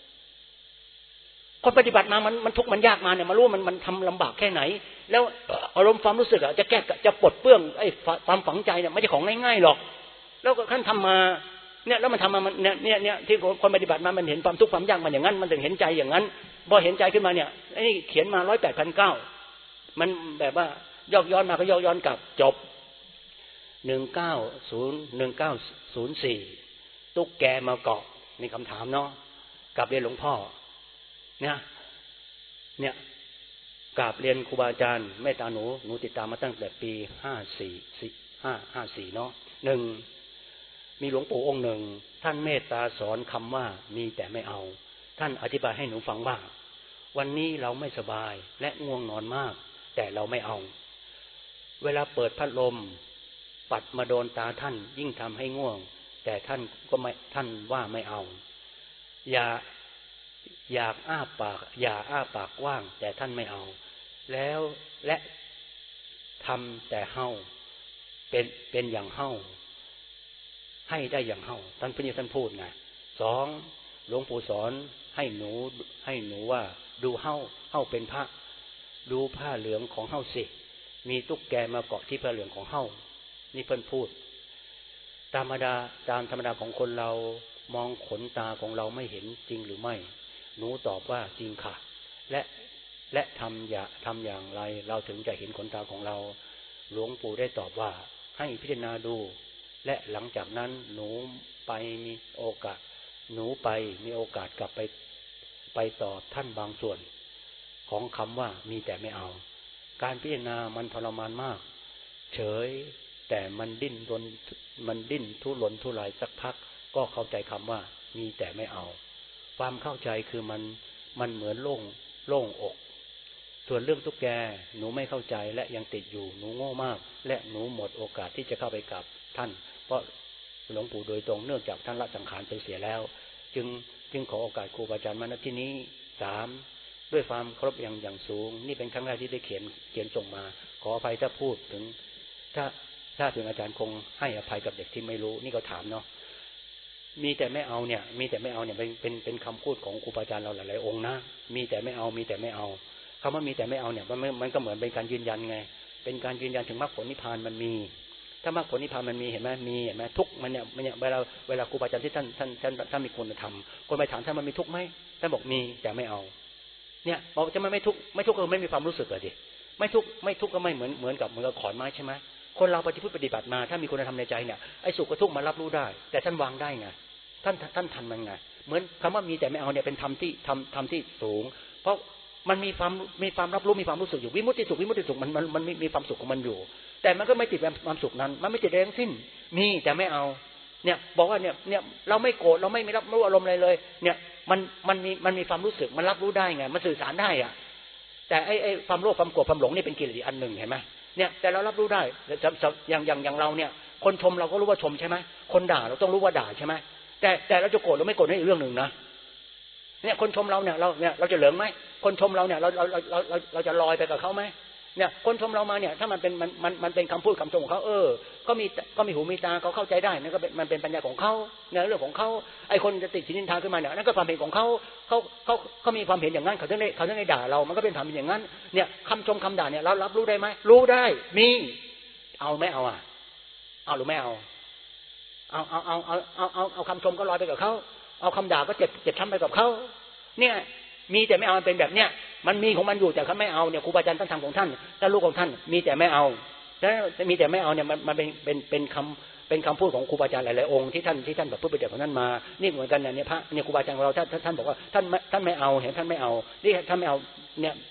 คนปฏิบัติมามันมันทุกข์มันยากมาเนี่ยมารู้มันมันทำลำบากแค่ไหนแล้วอารมณ์ความรู้สึกอ่ะจะแก้จะปลดเปลื้องไอ้ความฝังใจเนี่ยไม่ใช่ของง่ายๆหรอกแล้วก็ท่านทำมาเนี่ยแล้วมันทำมามันเนี่ยเนี่ยเนี่ยที่คนปฏิบัติมามันเห็นความทุกข์ความยากมันอย่างนั้นมันถึงเห็นใจอย่างนั้นพอเห็นใจขึ้นมาเนี่ยไอ้เขียนมาร้อยแปดพันเก้ามันแบบว่ายอกย้อนมาก็ยอกย้อนกลับจบหนึ่งเก้าศูนย์หนึ่งเก้าศูนย์สี่ตุ๊กแกมาเกาะมีคำถามเนาะกับเรียนหลวงพ่อเนี่ยเนี่ยกราบเรียนครูบาอาจารย์เมตตาหนูหนูติดตามมาตั้งแต่ปีห้าสี่สิห้าห้าสี่เนาะหนึ่งมีหลวงปู่องค์หนึ่งท่านเมตตาสอนคำว่ามีแต่ไม่เอาท่านอธิบายให้หนูฟังว่าวันนี้เราไม่สบายและง่วงนอนมากแต่เราไม่เอาเวลาเปิดพัดลมปัดมาโดนตาท่านยิ่งทำให้ง่วงแต่ท่านก็ไม่ท่านว่าไม่เอาอย่าอยากอ้าปากอย่าอ้าปากกว้างแต่ท่านไม่เอาแล้วและทำแต่เฮาเป็นเป็นอย่างเฮาให้ได้อย่างเฮาท่านพระท่านพูดไงสองหลวงปู่สอนให้หนูให้หนูว่าดูเฮาเฮาเป็นพระดูผ้าเหลืองของเฮาสิมีตุ๊กแกมาเกาะที่ผ้าเหลืองของเฮานี่เพิ่นพูดธรรมดาตามธรรมดาของคนเรามองขนตาของเราไม่เห็นจริงหรือไม่หนูตอบว่าจริงค่ะและและทำอย่าทำอย่างไรเราถึงจะเห็นขนตาของเราหลวงปู่ได้ตอบว่าให้พิจารณาดูและหลังจากนั้นหนูไปมีโอกาสหนูไปมีโอกาสกลับไปไปต่อท่านบางส่วนของคำว่ามีแต่ไม่เอาการพิจารณามันทรมานมากเฉยแต่มันดิ้นรนมันดิ้นทุรนทุรายสักพักก็เข้าใจคำว่ามีแต่ไม่เอาความเข้าใจคือมันมันเหมือนโล่งโล่งอกส่วนเรื่องตุ๊กแกหนูไม่เข้าใจและยังติดอยู่หนูโง่มากและหนูหมดโอกาสที่จะเข้าไปกับท่านเพราะหลวงปู่โดยตรงเนื่องจากท่านละสังขารไปเสียแล้วจึงจึงขอโอกาสครูบาอาจารย์มาณที่นี้สามด้วยความเคารพอย่างอย่างสูงนี่เป็นครั้งแรกที่ได้เขียนเขียนส่งมาขออภัยถ้าพูดถึงถ้าถ้าถึงอาจารย์คงให้อภัยกับเด็กที่ไม่รู้นี่ก็ถามเนาะมีแต่ไม่เอาเนี่ยมีแต่ไม่เอาเนี่ยเป็นเป็นเป็นคำพูดของครูบาอาจารย์เราหลายๆองค์นะมีแต่ไม่เอามีแต่ไม่เอาคำว่ามีแต่ไม่เอาเนี่ยมันมันก็เหมือนเป็นการยืนยันไงเป็นการยืนยันถึงมรรคผลนิพพานมันมีถ้ามรรคผลนิพพานมันมีเห็นไหมมีเห็นไหมทุกมันเนี่ยมันเนี่ยเวลาเวลาครูบาอาจารย์ที่ท่านท่านท่านท่านมีคนทำคนไปถามท่านมันมีทุกข์ไหมท่านบอกมีแต่ไม่เอาเนี่ยบอกจะมันไม่ทุกข์ไม่ทุกข์ก็ไม่มีความรู้สึกเลยดิไม่ทุกข์ไม่ทุกข์ก็ไม่เหมือนเหมือนกับเหมือนกับขอนไม้ใช่ไหมคนเราปฏิบัติปฏิบัติมาถ้ามีคุณธรรมในใจเนี่ยไอ้สุขกับทุกข์มันรับรู้ได้แต่ท่านวางได้ไงท่านท่านทันมันไงเหมือนคำว่ามีแต่ไม่เอาเนี่ยเป็นธรรมที่ทำธรรมที่สูงเพราะมันมีความมีความรับรู้มีความรู้สึกอยู่วิมุตติสุขวิมุตติสุขมันมันมันมีความสุขของมันอยู่แต่มันก็ไม่ติดความสุขนั้นมันไม่ติดแรงสิ้นมีแต่ไม่เอาเนี่ยบอกว่าเนี่ยเนี่ยเราไม่โกรธเราไม่ไม่รับรู้อารมณ์อะไรเลยเนี่ยมันมันมีมันมีความรู้สึกมันรับรู้ได้ไงมันสื่อสารได้อะแต่ไอ้ไอ้ความโลภความโกรธความหลงนี่เป็นกิเลสอันหนึ่งเห็นไหมเนี่ยแต่เรารับรู้ได้อย่างอย่างอย่างเราเนี่ยคนชมเราก็รู้ว่าชมใช่ไหมคนด่าเราต้องรู้ว่าด่าใช่ไหมแต่แต่เราจะโกรธหรือไม่โกรธนี่อีกเรื่องหนึ่งนะเนี่ยคนชมเราเนี่ยเราเนี่ยเราจะเหลิงไหมคนชมเราเนี่ยเราเราเราเราเราจะลอยไปกับเขาไหมเนี่ยคนชมเรามาเนี่ยถ้ามันเป็นมันมันมันเป็นคำพูดคำชมของเขาเออก็มีก็มีหูมีตาเขาเข้าใจได้นั่นก็เป็นมันเป็นปัญญาของเขาเนี่ยเรื่องของเขาไอ้คนจะติดสินนินทาขึ้นมาเนี่ยนั่นก็ความเห็นของเขาเขาเขาเขามีความเห็นอย่างนั้นเขาถึงได้เขาถึงได้ด่าเรามันก็เป็นความเห็นอย่างนั้นเนี่ยคำชมคำด่าเนี่ยเรารับรู้ได้ไหมรู้ได้มีเอาไม่เอาอ่ะเอาหรือไม่เอาเอาเอาเอาเอาเอาเอาเอาคำชมก็ลอยไปกับเขาเอาคำด่าก็เจ็บเจ็บช้ำไปกับเขาเนี่ยมีแต่ไม่เอามันเป็นแบบเนี้ยมันมีของมันอยู่แต่เขาไม่เอาเนี่ยครูบาอาจารย์ท่านทำของท่านท่านลูกของท่านมีแต่ไม่เอาแต่มีแต่ไม่เอาเนี่ยมันมันเป็นเป็นเป็นคำเป็นคำพูดของครูบาอาจารย์หลายๆองค์ที่ท่านที่ท่านแบบพูดไปจากของท่านมานี่เหมือนกันเนี่ยพระเนี่ยครูบาอาจารย์ของเราท่านท่านบอกว่าท่านท่านไม่เอาเห็นท่านไม่เอานี่ท่านไม่เอาเนี่ย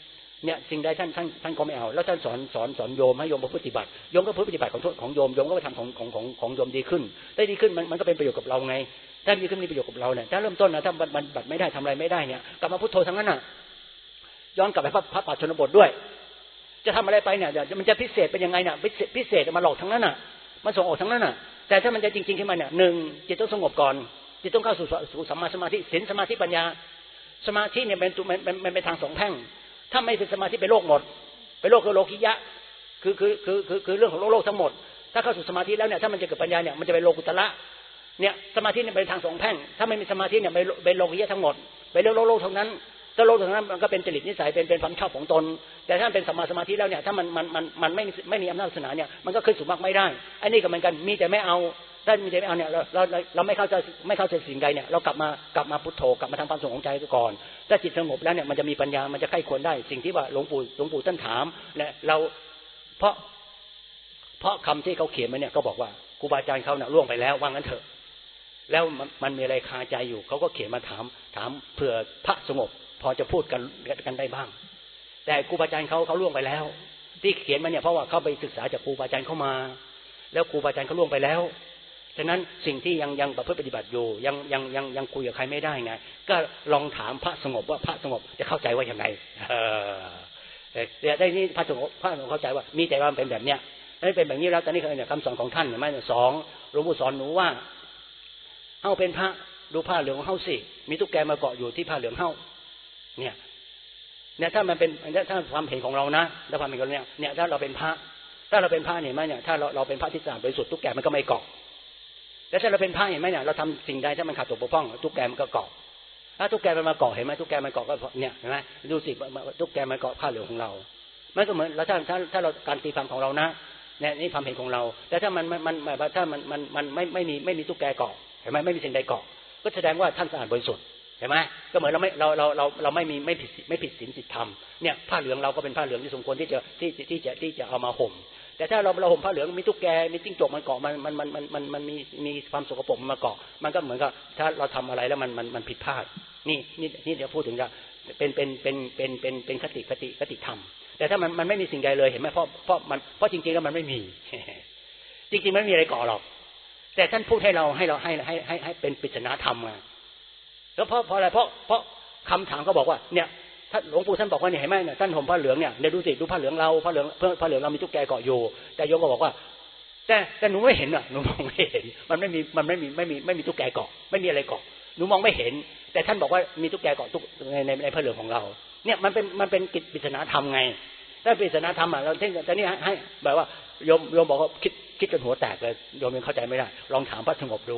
เนี่ยสิ่งใดท่านท่านท่านก็ไม่เอาแล้วท่านสอนสอนสอนโยมให้โยมปฏิบัติโยมก็ปฏิบัติของของโยมโยมก็ไปทำของของของของโยมดีขึ้นได้ดีขึ้นมันมันก็เป็นประโยชน์กับเราไงถ้าดีขึ้นมีประโยชน์กับเราเนี่ยถ้าเริ่มต้นนะถ้ามันบัดไม่ได้ทำอะไรไม่ได้เนี่ยกลับมาพุทโธทั้งนั้นน่ะย้อนกลับไปพระพระป่าชนบทด้วยจะทำอะไรไปเนี่ยมันจะพิเศษเป็นยังไงเนี่ยพิเศษมาหลอกทั้งนั้นน่ะมันส่งออกทั้งนั้นน่ะแต่ถ้ามันจะจริงๆขึ้นมาเนี่ยหนึ่งจิตต้องสงบก่อนจิตต้องเข้าสู่สู่สัมมาสมาธิศีลสมาธิปัญญาสมาธิเนี่ยเป็นมันมันเป็นทางสองแพร่งถ้าไม่เป็นสมาธิไปโลกหมดไปโลกคือโลกิยะคือคือคือคือคือเรื่องของโลกโลกทั้งหมดถ้าเข้าสู่สมาธิแล้วเนี่ยถ้ามันจะเกิดปัญญาเนี่ยมันจะเป็นโลกุตระเนี่ยสมาธิเนี่ยเป็นทางสองแพร่งถ้าไม่มีสมาธิเนี่ยเป็นโลกิยะทั้งหมดไปเรื่องโลกโลกทั้งนั้นถ้าโลกทั้งนั้นมันก็เป็นจริตนิสัยเป็นเป็นความชอบของตนแต่ถ้าเป็นสัมมาสมาธิแล้วเนี่ยถ้ามันมันมันมันไม่ไม่มีอำนาจศาสนาเนี่ยมันก็ขึ้นสู่มรรคไม่ได้อันนี้ก็เหมือนกันมีแต่ไม่เอาถ้ามีแต่ไม่เอาเนี่ยเราเราเราไม่เข้าใจไม่เข้าใจสิ่งใดเนี่ยเรากลับมากลับมาพุทโธกลับมาทำความสงบของใจก่อนถ้าจิตสงบแล้วเนี่ยมันจะมีปัญญามันจะใกล้ควรได้สิ่งที่ว่าหลวงปู่หลวงปู่ท่านถามเนี่ยเราเพราะเพราะคำที่เขาเขียนมาเนี่ยก็บอกว่าครูบาอาจารย์เขาเนี่ยล่วงไปแล้วว่างั้นเถอะแล้วมันมีอะไรคาใจอยู่เขาก็เขียนมาถามถามเผื่อพระสงบพอจะพูดกันกันได้บ้างแต่ครูบาอาจารย์เขาเขาล่วงไปแล้วที่เขียนมาเนี่ยเพราะว่าเขาไปศึกษาจากครูบาอาจารย์เข้ามาแล้วครูบาอาจารย์เขาล่วงไปแล้วฉะนั้นสิ่งที่ยังยังประพฤติปฏิบัติอยู่ยังยังยังยังคุยกับใครไม่ได้ไงก็ลองถามพระสงบว่าพระสงบจะเข้าใจว่าอย่างไรเออเดี๋ยวได้นี่พระสงบพระสงบเข้าใจว่ามีแต่ว่าเป็นแบบเนี้ยไม่เป็นแบบนี้แล้วตอนนี้คือเนี่ยคำสอนของท่านเห็นไหมสองหลวงปู่สอนหนูว่าเฮ้าเป็นพระดูผ้าเหลืองของเฮ้าสิมีตุ๊กแกมาเกาะอยู่ที่ผ้าเหลืองเฮ้าเนี่ยเนี่ยถ้ามันเป็นถ้าความเห็นของเรานะถ้าความเห็นของเราเนี่ยเนี่ยถ้าเราเป็นพระถ้าเราเป็นพระเนี่ยไหมเนี่ยถ้าเราเราเป็นพระที่สะอาดบริสุทธิ์ตุ๊กแกมันก็ไม่เกาะแล้วถ้าเราเป็นพระเห็นไหมเนี่ยเราทำสิ่งใดถ้ามันขาดตกบกพร่องตุ๊กแกมันก็เกาะถ้าตุ๊กแกมันมาเกาะเห็นไหมตุ๊กแกมันเกาะก็เนี่ยเห็นไหมดูสิตุ๊กแกมันเกาะผ้าเหลืองของเรามันก็เหมือนเราถ้าถ้าถ้าเราการตีความของเรานะเนี่ยนี่ความเห็นของเราแต่ถ้ามันมันมันถ้ามันมันมันไม่ไม่มีไม่มีตุ๊กแกเกาะเห็นไหมไม่มีสิ่งใดเกาะก็แสดงว่าท่านสะอาดบริสุทธิ์เห็นไหมก็เหมือนเราไม่เราเราเราเราไม่มีไม่ผิดไม่ผิดศีลศีลธรรมเนี่ยผ้าเหลืองเราก็เป็นผ้าเหลืองที่สมควรที่จะที่ที่จะที่จะเอามาห่มแต่ถ้าเราเราห่มผ้าเหลืองมีตุ๊กแกมีจิ้งจกมันเกาะมันมันมันมันมันมันมีมีความสกปรกมันมาเกาะมันก็เหมือนกับถ้าเราทำอะไรแล้วมันมันมันผิดพลาดนี่นี่นี่เดี๋ยวพูดถึงจะเป็นเป็นเป็นเป็นเป็นเป็นคติคติคติธรรมแต่ถ้ามันมันไม่มีสิ่งใดเลยเห็นไหมเพราะเพราะมันเพราะจริงๆแล้วมันไม่มีจริงๆไม่มีอะไรเกาะหรอกแต่ท่านพูดให้เราให้เราให้ให้ให้ให้เป็นปริศนาธรรมไงแล้วเพราะเพราะอะไรเพราะเพราะคำถามเขาบอกว่าเนี่ยท่านหลวงปู่ท่านบอกว่าเนี่ยเห็นไหมเนี่ยท่านห่มผ้าเหลืองเนี่ยเดี๋ยวดูสิดูผ้าเหลืองเราผ้าเหลืองเพื่อผ้าเหลืองเรามีตุ๊กแกเกาะอยู่แต่โยมก็บอกว่าแต่แต่หนูไม่เห็นอ่ะหนูมองไม่เห็นมันไม่มีมันไม่มีไม่มีไม่มีตุ๊กแกเกาะไม่มีอะไรเกาะหนูมองไม่เห็นแต่ท่านบอกว่ามีตุ๊กแกเกาะตุ๊กในในในผ้าเหลืองของเราเนี่ยมันเป็นมันเป็นกิจปริศนาธรรมไงถ้าปริศนาธรรมอ่ะเราเท่งแต่นี่ให้แบบว่าโยมโยมบอกว่าคิดคิดจนหัวแตกเลยโยมยังเข้าใจไม่ได้ลองถามพระสงบดู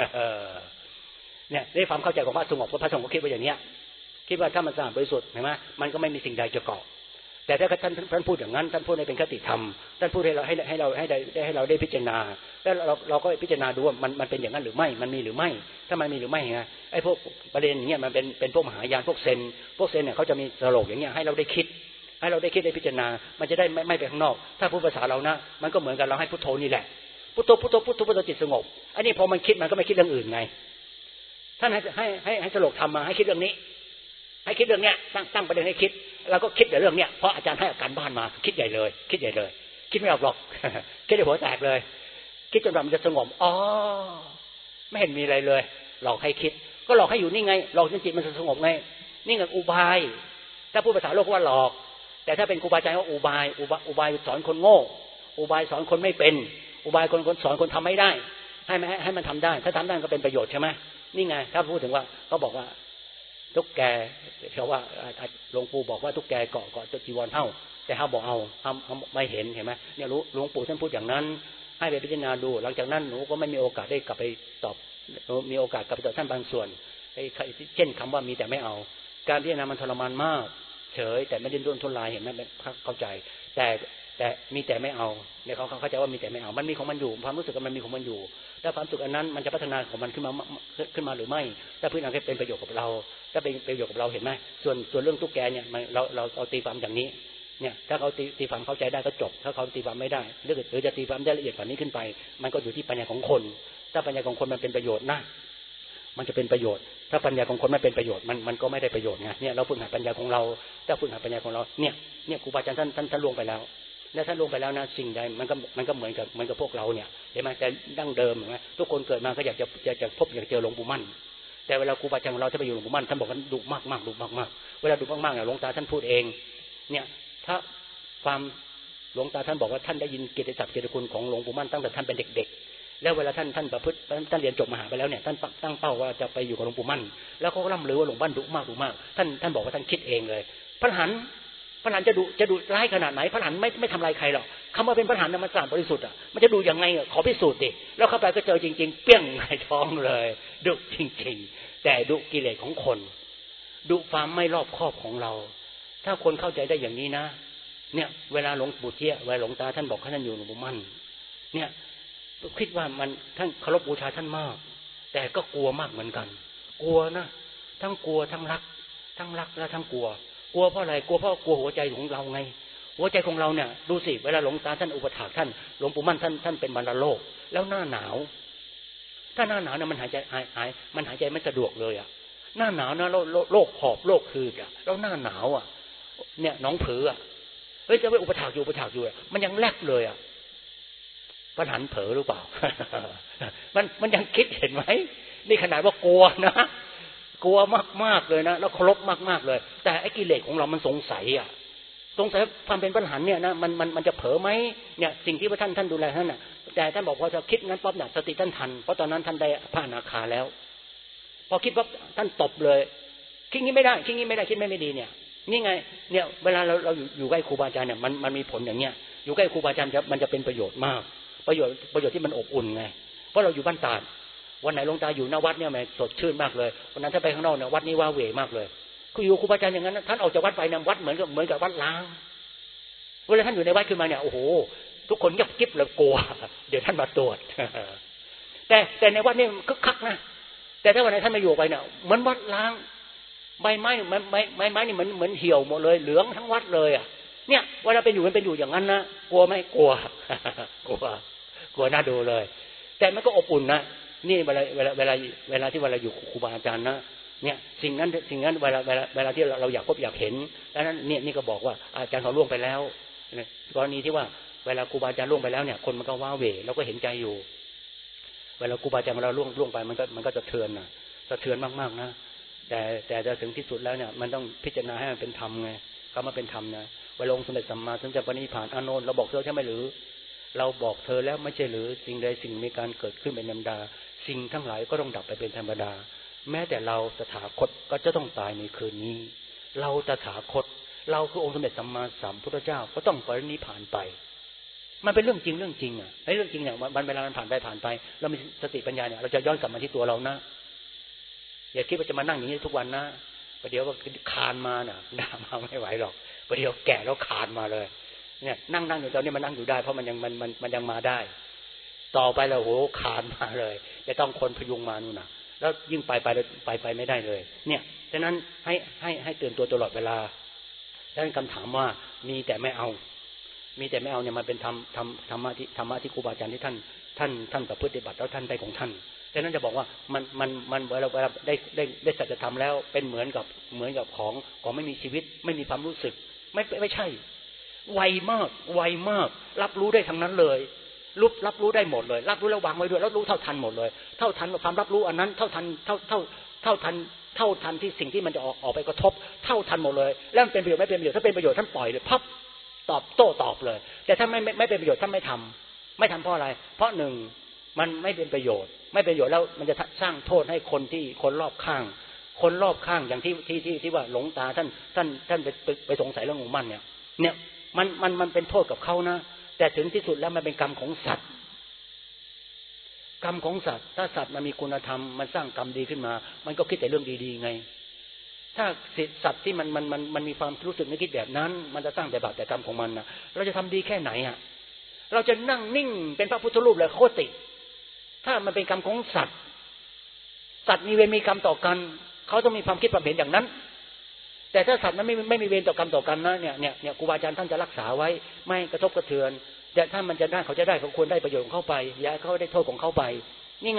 เนี่ยในความเข้าใจของพระสงบพระสงบก็คิดว่าอย่างเนี้ยคิดว่าถ้ามันสะอาดบริสุทธิ์เห็นไหมมันก็ไม่มีสิ่งใดจะเกาะแต่ถ้าท่านท่านพูดอย่างนั้นท่านพูดให้เป็นคติธรรมท่านพูดให้เราให้ให้เราให้ได้ให้เราได้พิจารณาแล้วเราเราก็พิจารณาดูว่ามันมันเป็นอย่างนั้นหรือไม่มันมีหรือไม่ถ้ามันมีหรือไม่ไงไอ้พวกประเด็นอย่างเงี้ยมันเป็นเป็นพวกมหายานพวกเซนพวกเซนเนี่ยเขาจะมีสโลกอย่างเงี้ยให้เราได้คิดให้เราได้คิดได้พิจารณามันจะได้ไม่ไม่ไปข้างนอกถ้าพูดภาษาเรานะมันก็เหมือนกันเราให้พุทโธนี่แหละพุทโธพุทโธพุทโธพุทโธจิตสงบอันนี้พอมันคิดมันก็ไม่คิดเรื่องอื่นไงท่านให้ให้ให้ให้สโลกทำมาให้คิดเรื่องนี้ให้คิดเรื่องเนี้ยตั้งตั้งประเด็นให้คิดเราก็คิดแต่เรื่องเนี้ยเพราะอาจารย์ให้การบ้านมาคิดใหญ่เลยคิดใหญ่เลยคิดไม่ออกหรอกคิดได้หัวแตกเลยคิดจนแบบมันจะสงบอ๋อไม่เห็นมีอะไรเลยหลอกให้คิดก็หลอกให้อยู่นี่ไงหลอกจนจิตมันจะสงบไงนี่ไงอุบายถ้าพูดภาษาโลกว่าหลอกแต่ถ้าเป็นครูบาอาจารย์ว่าอุบายอุบายอุบายสอนคนโง่อุบายสอนคนไม่เป็นอุบายคนคนสอนคนทำไม่ได้ให้ให้ให้มันทำได้ถ้าทำได้ก็เป็นประโยชน์ใช่ไหมนี่ไงถ้าพูดถึงว่าเขาบอกว่าตุ๊กแกเขาว่าหลวงปู่บอกว่าตุ๊กแกเกาะเกาะจีวรเท่าแต่เขาบอกเอาเขาไม่เห็นเห็นไหมเนี่ยหลวงปู่ท่านพูดอย่างนั้นให้ไปพิจารณาดูหลังจากนั้นหนูก็ไม่มีโอกาสได้กลับไปตอบมีโอกาสกลับไปตอบท่านบางส่วนเช่นคำว่ามีแต่ไม่เอาการพิจารณามันทรมานมากเฉยแต่ไม่ดิ้นรนทุรายเห็นไหมเข้าใจแต่แต่มีแต่ไม่เอาเนี่ยเขาเข้าใจว่ามีแต่ไม่เอามันมีของมันอยู่ความรู้สึกมันมีของมันอยู่ถ้าความรู้สึกอันนั้นมันจะพัฒนาของมันขึ้นมาขึ้นมาหรือไม่ถ้าพื้นฐานเป็นประโยชน์กับเราถ้าเป็นประโยชน์กับเราเห็นไหมส่วนส่วนเรื่องตุ๊กแกเนี่ยเราเราเอาตีความอย่างนี้เนี่ยถ้าเขาตีตีความเข้าใจได้ก็จบถ้าเขาตีความไม่ได้หรือหรือจะตีความได้ละเอียดกว่านี้ขึ้นไปมันก็อยู่ที่ปัญญาของคนถ้าปัญญาของคนมันเป็นประโยชน์นะมันจะเป็นประโยชน์ถ้าปัญญาของคนไม่เป็นประโยชน์มันมันก็ไม่ได้ประโยชน์ไงเนี่ยเราฝึกหัดปัญญาของเราถ้าฝึกหัดปัญญาของเราเนี่ยเนี่ยครูบาอาจารย์ท่านท่านท่านล่วงไปแล้วและท่านล่วงไปแล้วนะสิ่งใดมันก็มันก็เหมือนกับเหมือนกับพวกเราเนี่ยเห็นไหมแต่ดั้งเดิมเห็นไหมทุกคนเกิดมาก็อยากจะอยากจะพบอยากเจอหลวงปู่มั่นแต่เวลาครูบาอาจารย์ของเราถ้าไปอยู่หลวงปู่มั่นท่านบอกว่าดุมากมากดุมากมากเวลาดุมากมากเนี่ยหลวงตาท่านพูดเองเนี่ยถ้าความหลวงตาท่านบอกว่าท่านได้ยินเกียรติศักดิ์เกียรติคุณของหลวงปู่มั่นตั้งแต่ท่านเป็นเด็กๆแล้วเวลาท่านท่านประพฤติท่านเรียนจบมหาไปแล้วเนี่ยท่านตั้งเป้าว่าจะไปอยู่กับหลวงปู่มั่นแล้วเขาก็ร่ำลือว่าหลวงปู่มั่นดุมากดุมากท่านท่านบอกว่าท่านคิดเองเลยพระหันพระหันจะดุจะดุร้ายขนาดไหนพระหันไม่ไม่ทำลายใครหรอกคำว่าเป็นพระหันมันสะอาดบริสุทธิ์อ่ะมันจะดูยังไงขอพิสูจน์ดิแล้วเข้าไปก็เจอจริงๆเปี้ยงในท้องเลยดุจริงๆแต่ดุกิเลสของคนดุความไม่รอบคอบของเราถ้าคนเข้าใจได้อย่างนี้นะเนี่ยเวลาหลวงปู่เจี๊ยเวลาหลวงตาท่านบอกให้ท่านอยู่หลวงปู่มั่นเนี่ยคิดว่ามันท่านเคารพบูชาท่านมากแต่ก็กลัวมากเหมือนกันกลัวนะทั้งกลัวทั้งรักทั้งรักและทั้งกลัวกลัวเพราะอะไรกลัวเพราะกลัวหัวใจของเราไงหัวใจของเราเนี่ยดูสิเวลาหลวงตาท่านอุปถากท่านหลวงปู่มั่นท่านท่านเป็นบรรลโลกแล้วหน้าหนาวถ้าหน้าหนาวเนี่ยมันหายใจหายหายมันหายใจไม่สะดวกเลยอ่ะหน้าหนาวนะโรคหอบโรคคืดอ่ะแล้วหน้าหนาวอ่ะเนี่ยน้องผืออ่ะเฮ้ยจะไปอุปถากอยู่อุปถากอยู่มันยังแลบเลยอ่ะปัญหาเผลอหรือเปล่า มันมันยังคิดเห็นไหมนี่ขนาดว่ากลัวนะกลัวมากๆเลยนะแล้วเคารพมากๆเลยแต่ไอ้กิเลสของเรามันสงสัยอ่ะสงสัยความเป็นปัญหาเนี่ยนะมันมันมันจะเผลอไหมเนี่ยสิ่งที่พระท่านท่านดูแลท่านน่ะแต่ท่านบอกพอจะคิดงั้นปั๊บเนี่ยสติท่านทันเพราะตอนนั้นท่านได้พระอนาคาแล้วพอคิดปั๊บท่านตบเลยคิดงี้ไม่ได้คิดงี้ไม่ได้คิดไม่ไม่ดีเนี่ยนี่ไงเนี่ยเวลาเราเราอยู่อยู่ใกล้ครูบาอาจารย์เนี่ยมันมันมีผลอย่างเนี้ยอยู่ใกล้ครูบาอาจารย์จะมันจะเป็นประโยชน์มากประโยชน์ประโยชน์ที่มันอบอุ่นไงเพราะเราอยู่บ้านตาดวันไหนหลวงตาอยู่หน้าวัดเนี่ยมันสดชื่นมากเลยวันนั้นถ้าไปข้างนอกเนี่ยวัดนี้ว้าเหวมากเลยคืออยู่ครูบาอาจารย์อย่างนั้นท่านออกจากวัดไปเนี่ยวัดเหมือนกับเหมือนกับวัดล้างเวลาท่านอยู่ในวัดขึ้นมาเนี่ยโอ้โหทุกคนเงียบกิ๊บเลยกลัวเดี๋ยวท่านมาตรวจแต่แต่ในวัดนี่คึกคักนะแต่ถ้าวันไหนท่านมาอยู่ไปเนี่ยเหมือนวัดล้างใบไม้ไม้ไม้ไม้ไม้นี่เหมือนเหมือนเหี่ยวหมดเลยเหลืองทั้งวัดเลยอ่ะเนี่ยเวลาเป็นอยู่มันเป็นอยู่อย่างนั้นนะกลัวไหมกลัวกลัวกลัวน่าดูเลยแต่มันก็อบอุ่นนะนี่เวลาเวลาเวลาเวลาที่เวลาอยู่ครูบาอาจารย์นะเนี่ยสิ่งนั้นสิ่งนั้นเวลาเวลาเวลาที่เราอยากพบอยากเห็นแล้วนั้นเนี่ยนี่ก็บอกว่าอาจารย์เขาล่วงไปแล้วกรณีที่ว่าเวลาครูบาอาจารย์ล่วงไปแล้วเนี่ยคนมันก็ว้าเหวเราก็เห็นใจอยู่เวลาครูบาอาจารย์เราล่วงล่วงไปมันก็มันก็จะเทือนนะสะเทือนมากๆนะแต่แต่จะถึงที่สุดแล้วเนี่ยมันต้องพิจารณาให้มันเป็นธรรมไงคำว่าเป็นธรรมนะเวลาองค์สมเด็จสัมมาสัมพุทธเจ้าปณิพพานอานนท์เราบอกเธอใช่ไหมหรือเราบอกเธอแล้วไม่ใช่หรือสิ่งใดสิ่งมีการเกิดขึ้นเป็นธรรมดาสิ่งทั้งหลายก็ต้องดับไปเป็นธรรมดาแม้แต่เราตถาคตก็จะต้องตายในคืนนี้เราตถาคตเราคือองค์สมเด็จสัมมาสัมพุทธเจ้าก็ต้องปรินิพพานไปมันเป็นเรื่องจริงเรื่องจริงอ่ะไอ้เรื่องจริงเนี่ยมันเวลามันผ่านไปผ่านไปเรามีสติปัญญาเนี่ยเราจะย้อนกลับมาที่ตัวเรานะอย่าคิดว่าจะมานั่งอย่างนี้ทุกวันนะประเดี๋ยวก็คานมาน่ะด่ามาไม่ไหวหรอกประเดี๋ยวแก่แล้วคานมาเลยเนี่ยนั่งนั่งอยู่ตอนนี้มันนั่งอยู่ได้เพราะมันยังมันมันมันยังมาได้ต่อไปแล้วโหคานมาเลยจะต้องคนพยุงมานู่นน่ะแล้วยิ่งไปไปไปไปไม่ได้เลยเนี่ยฉะนั้นให้ให้ให้เตือนตัวตลอดเวลาดังนั้นคำถามว่ามีแต่ไม่เอามีแต่ไม่เอาเนี่ยมันเป็นธรรมธรรมธรรมะที่ธรรมะที่ครูบาอาจารย์ที่ท่านท่านท่านประพฤติปฏิบัติแล้วท่านได้ของท่านดังนั้นจะบอกว่ามันมันมันเวลาเวลาได้ได้ได้สัจธรรมแล้วเป็นเหมือนกับเหมือนกับของของไม่มีชีวิตไม่มีความรู้สึกไม่ไม่ใช่ไวมากไวมากรับรู้ได้ทั้งนั้นเลยรับรับรู้ได้หมดเลยรับรู้แล้ววางไว้ด้วยรับรู้เท่าทันหมดเลยเท่าทันความรับรู้อันนั้นเท่าทันเท่าเท่าเท่าทันเท่าทันที่สิ่งที่มันจะออกออกไปกระทบเท่าทันหมดเลยแล้วมันเป็นประโยชน์ไม่เป็นประโยชน์ถ้าเป็นประโยชน์ท่านปล่อยเลยพับตอบโต้ตอบเลยแต่ถ้าไม่ไม่เป็นประโยชน์ท่านไม่ทำไม่ทำเพราะอะไรเพราะหนึ่งมันไม่เป็นประโยชน์ไม่เป็นประโยชน์แล้วมันจะสร้างโทษให้คนที่คนรอบข้างคนรอบข้างอย่างที่ที่ที่ที่ว่าหลงตาท่านท่านท่านไปไปสงสัยเรื่องหมู่มั่นเนี่ยเนี่ยมันมันมันเป็นโทษกับเขานะแต่ถึงที่สุดแล้วมันเป็นกรรมของสัตว์กรรมของสัตว์ถ้าสัตว์มันมีคุณธรรมมันสร้างกรรมดีขึ้นมามันก็คิดแต่เรื่องดีๆไงถ้าสัตว์ที่มันมันมันมันมีความรู้สึกนึกคิดแบบนั้นมันจะสร้างแต่บาปแต่กรรมของมันนะเราจะทำดีแค่ไหนอ่ะเราจะนั่งนิ่งเป็นพระพุทธรูปเลยโคติถ้ามันเป็นกรรมของสัตว์สัตว์มีเวรมีกรรมต่อกันเขาต้องมีความคิดความเห็นอย่างนั้นแต่ถ้าสัตว์มันไม่ไม่มีเวรต่อกรรมต่อกันนะเนี่ยเนี่ยเนี่ยครูบาอาจารย์ท่านจะรักษาไว้ไม่กระทบกระเทือนแต่ถ้ามันจะได้เขาจะได้เขาควรได้ประโยชน์ของเขาไปอย่าเขาได้โทษของเขาไปนี่ไง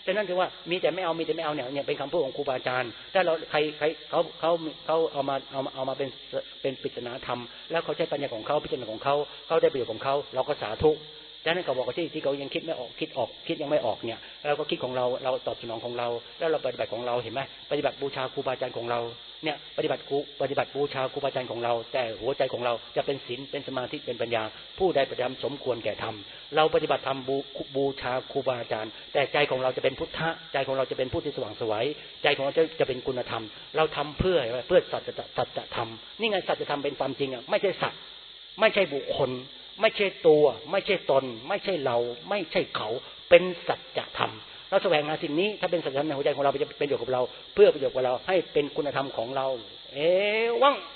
ฉะนั้นถือว่ามีแต่ไม่เอามีแต่ไม่เอาเนี่ยเนี่ยเป็นคำพูดของครูบาอาจารย์ถ้าเราใครใครเขาเขาเขาเอามาเอาเอามาเป็นเป็นปริศนาธรรมแล้วเขาใช้ปัญญาของเขาพิจารณาของเขาเขาได้ประโยชน์ของเขาเราก็สาธุดังนั้นเขาบอกว่าที่ที่เขายังคิดไม่ออกคิดออกคิดยังไม่ออกเนี่ยเราก็คิดของเราเราตอบสนองของเราแล้วเราปฏิบัติของเราเห็นไหมปฏิบัติบูชาครูบาอาจารย์ของเราเนี่ยปฏิบัติครูปฏิบัติบูชาครูบาอาจารย์ของเราแต่หัวใจของเราจะเป็นศีลเป็นสมาธิเป็นปัญญาผู้ใดปฏิบัติสมควรแก่ธรรมเราปฏิบัติธรรมบูบูชาครูบาอาจารย์แต่ใจของเราจะเป็นพุทธะใจของเราจะเป็นผู้ที่สว่างไสวใจของเราจะจะเป็นคุณธรรมเราทำเพื่อเพื่อสัจจะสัจธรรมนี่ไงสัจธรรมเป็นความจริงอ่ะไม่ใช่สัตว์ไม่ใช่บุคคลไม่ใช่ตัวไม่ใช่ตนไม่ใช่เราไม่ใช่เขาเป็นสัจธรรมเราแสวงหาสิ่งนี้ถ้าเป็นสัจธรรมในหัวใจของเราจะเป็นประโยชน์กับเราเพื่อประโยชน์กับเราให้เป็นคุณธรรมของเราเอวัง